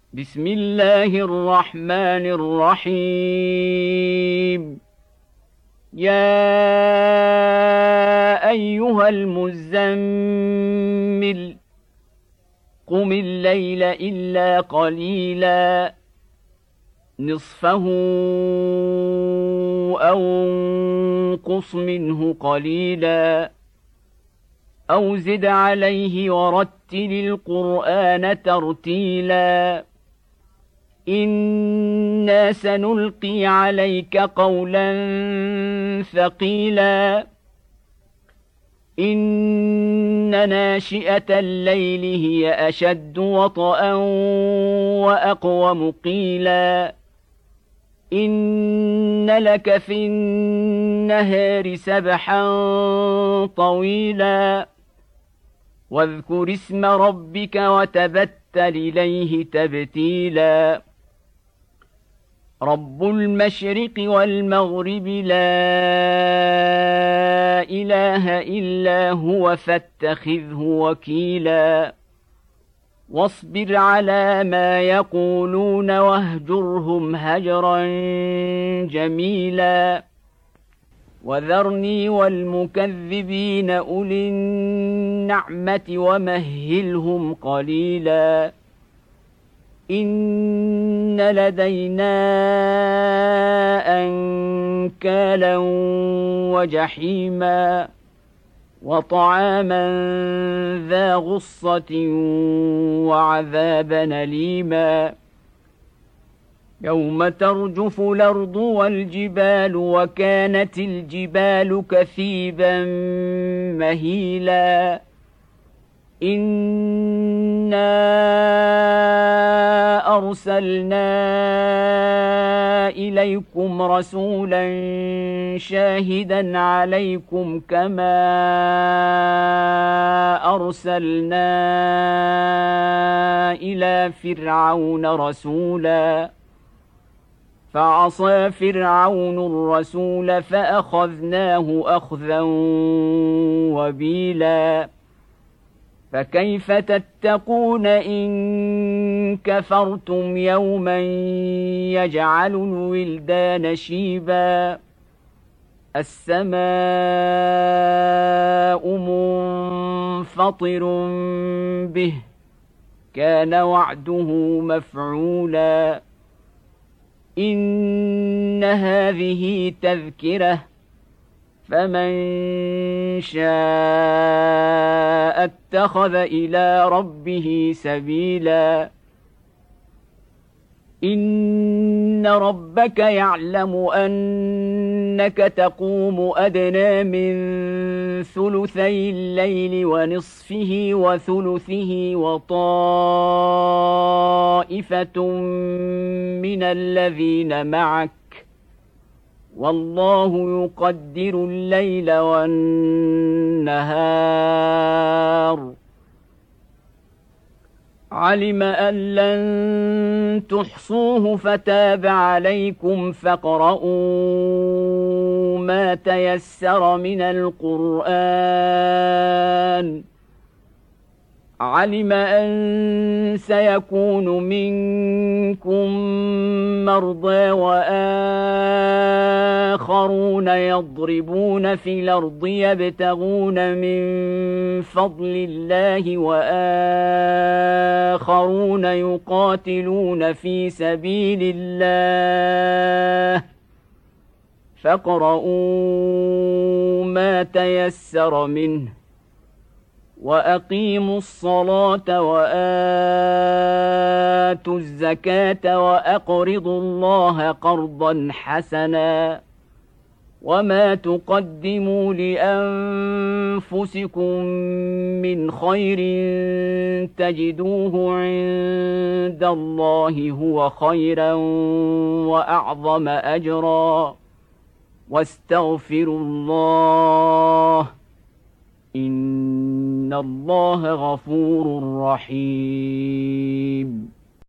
بسم الله الرحمن الرحيم. يا أيها المزمل قم الليل إلا قليلا نصفه أو انقص منه قليلا أو زد عليه ورتل القرآن ترتيلا إنا سنلقي عليك قولا ثقيلا إن ناشئة الليل هي أشد وطئا وأقوم قيلا إن لك في النهار سبحا طويلا واذكر اسم ربك وتبتل إليه تبتيلا رب المشرق والمغرب لا إله إلا هو فاتخذه وكيلا واصبر على ما يقولون واهجرهم هجرا جميلا وذرني والمكذبين أولي النعمة ومهلهم قليلا إن لدينا أنكالا وجحيما وطعاما ذا غصة وعذابا أليما يوم ترجف الأرض والجبال وكانت الجبال كثيبا مهيلا إنا أرسلنا إليكم رسولا شاهدا عليكم كما أرسلنا إلى فرعون رسولا فعصى فرعون الرسول فأخذناه أخذا وبيلا فكيف تتقون إن كفرتم يوما يجعل الولدان شيبا السماء منفطر به كان وعده مفعولا إن هذه تذكرة فمن شاء اتخذ إلى ربه سبيلا إن ربك يعلم أنك تقوم أدنى من ثلثي الليل ونصفه وثلثه وطائفة من الذين معك والله يقدر الليل والنهار علم أن لن تحصوه فتاب عليكم فاقرؤوا ما تيسر من القرآن علم أن سيكون منكم مرضى وآخرون يضربون في الأرض يبتغون من فضل الله وآخرون يقاتلون في سبيل الله فاقرؤوا ما تيسر منه وأقيموا الصلاة وآتوا الزكاة وأقرضوا الله قرضا حسنا وما تقدموا لأنفسكم من خير تجدوه عند الله هو خيرا وأعظم أجرا واستغفروا الله إن الله غفور رحيم.